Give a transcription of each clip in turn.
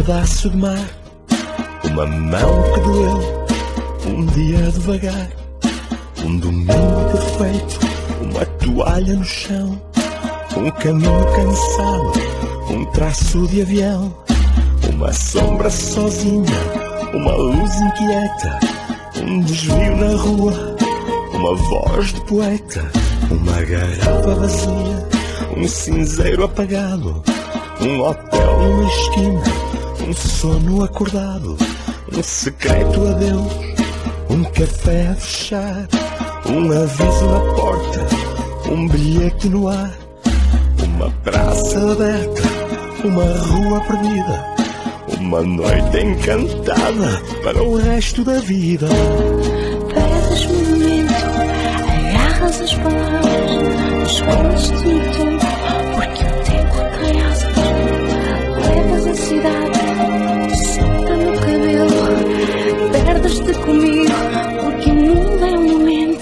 pedaço de mar, uma mão que doeu, um dia devagar, um domingo perfeito, uma toalha no chão, um caminho cansado, um traço de avião, uma sombra sozinha, uma luz inquieta, um desvio na rua, uma voz de poeta, uma garrafa vazia, um cinzeiro apagado, um hotel numa esquina, um sono acordado, um secreto adeus, um café a fechar, um aviso na porta, um bilhete no ar, uma praça aberta, uma rua perdida, uma noite encantada para o resto da vida. Pedes momento, agarras as palavras, escondes-te no tempo, porque o tempo tem asas. Levas a cidade, solta no cabelo, perdes-te comigo, porque o mundo é um momento.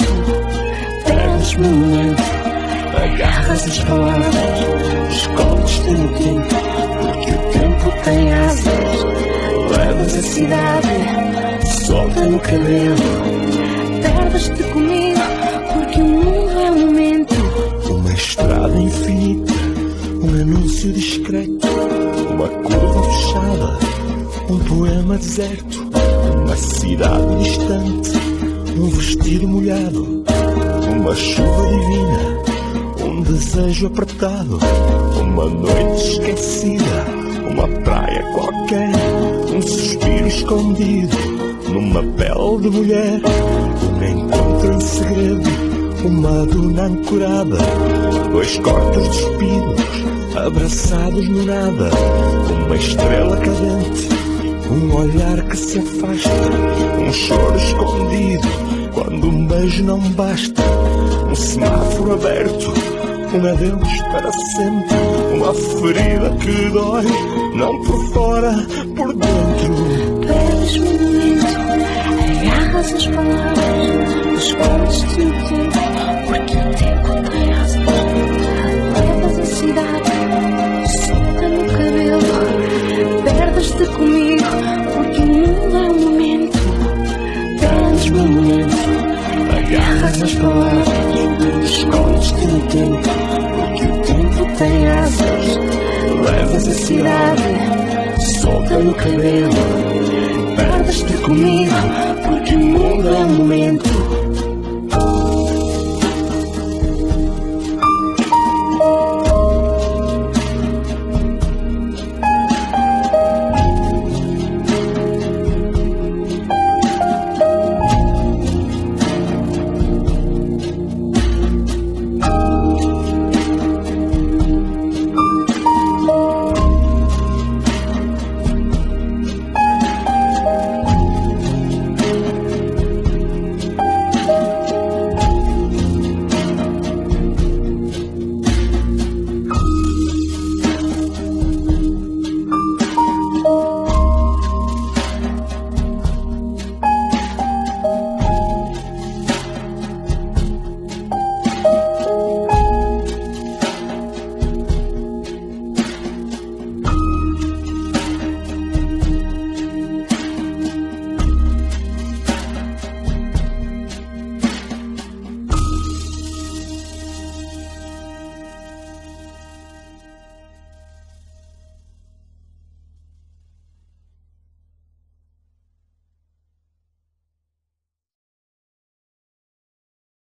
Pedes momento, agarras as palavras, escondes-te no tempo, porque o tempo tem asas. Levas a cidade, solta no cabelo, perdes-te comigo, porque o mundo é um momento. Uma estrada infinita, um anúncio discreto, uma curva fechada, um poema deserto, uma cidade distante, um vestido molhado, uma chuva divina, um desejo apertado, uma noite esquecida, uma praia qualquer, um suspiro escondido numa pele de mulher, um encontro em segredo, uma duna ancorada, dois corpos despidos, abraçados no nada, uma estrela cadente, um olhar que se afasta, um choro escondido, quando um beijo não basta, um semáforo aberto, um adeus para sempre, uma ferida que dói, não por fora, por dentro. Pedes momento, agarras as palavras, escondes-te no tempo, porque o tempo tem asas. Levas a cidade, solta no cabelo, perdes-te comigo, porque o mundo é um momento. Pedes momento, agarras as palavras, escondes-te no tempo, porque o tempo tem asas. Levas a cidade, solta no cabelo, perdes-te comigo, porque o mundo é um momento.